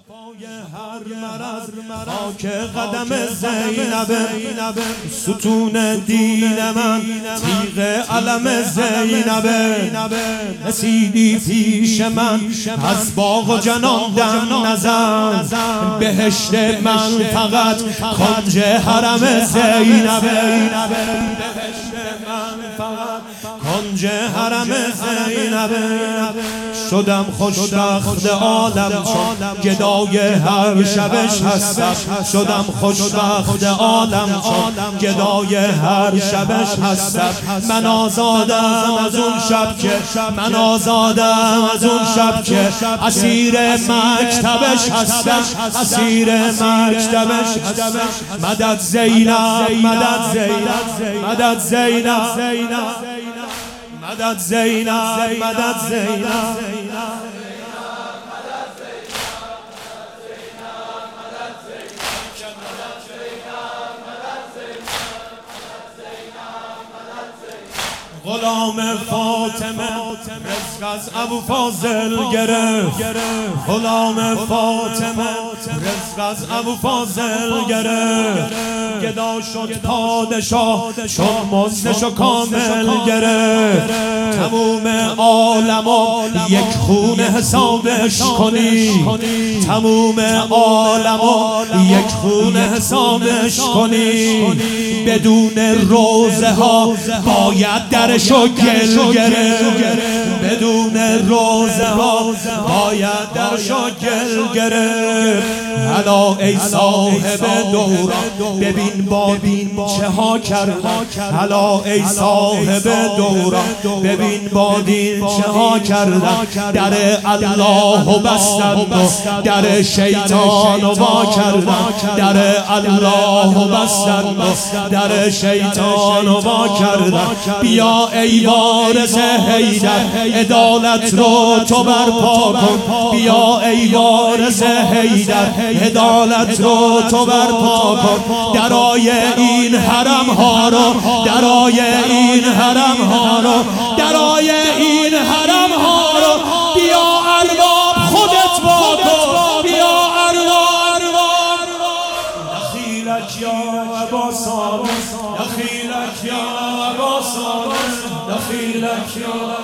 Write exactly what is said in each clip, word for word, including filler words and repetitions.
شفای هر مرض خاک قدم زینب، ستون دین من تیغ علم زینب. رسیدی پیش من از باغ و جنان دم نزن، بهشت من فقط کنج حرم زینب. بهشت من فقط کنج حرم زینب. شدم خوشبخت عالم چون گدای هر شبش هستم. شدم خوشبخت عالم چون گدای هر شبش هستم. من آزادم از اون شب که من آزادم از اون شب که اسیر مکتبش هستم. اسیر مکتبش هستم. مدد زینب، مدد زینب، مدد زینب، مدد زینب، مدد زینب. غلام فاطمه رزق از ابو فاضل گرفت. غلام فاطمه رزق از ابو فاضل گرفت. گدا شد پادشاه چون مزدشو کامل گرفت. تموم عالمو یک خونه حسابش کنی. تموم عالمو یک خونه حسابش کنی. بدون روزه ها باید درشو گل گرفت. بدون روزه ها باید درشو گل گرفت. حالا ای صاحب دوران ببین بابین چه ها کرد. حالا ای صاحب دوران ببین بادین چه ها کردن. در الله بستند و در شیطان وا کردن. در الله بستند و در شیطان وا کردن. بیا ای وارث حیدر عدالت رو تو برپا کن. بیا ای وارث حیدر عدالت رو تو برپا کن. درای این حرم ها رو درای این حرم ها رو درای این حرم ها رو بیا ارباب خودت با کن. بیا ارباب دخیلک یا ابا صالح، دخیلک یا ابا صالح، دخیلک یا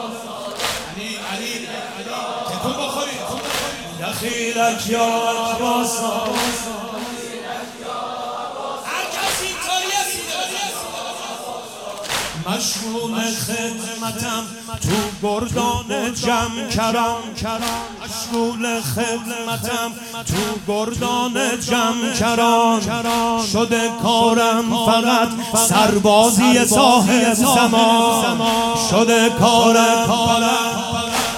دخیلک یا ابا صالح. مشغول خدمتم تو گردان جمع کرم. مشغول خدمتم تو گردان جمع کرم. شده کارم فقط سربازی صاحب زمان. شده کارم فقط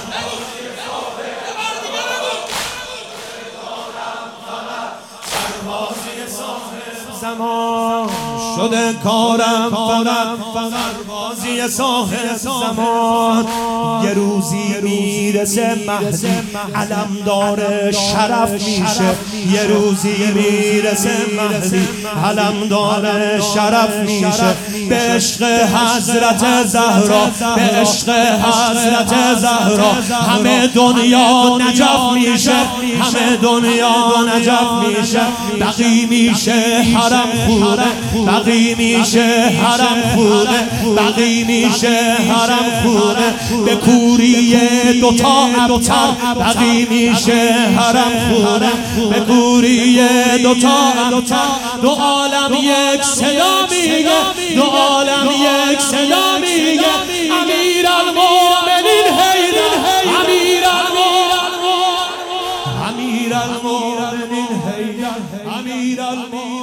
زمان. شده کارم فقط سربازی صاحب زمان. یه روزی میرسه مهدی علمدار شرف میشه. یه روزی میرسه مهدی علمدار شرف میشه. به عشق حضرت زهرا، به عشق حضرت زهرا همه دنیا نجف میشه. همه دنیا نجف میشه. بقی میشه حرم خونه، بقی میشه حرم خونه، بقی میشه حرم خونه. به کوری دوتا ابتر بقی میشه حرم خونه. به کوری دوتا ابتر دو عالم یک صدا میگه. دو عالم یک صدا میگه. امیر المؤمنین حیدر، امیر المؤمنین، امیر المؤمنین حیدر، امیر المؤمنین.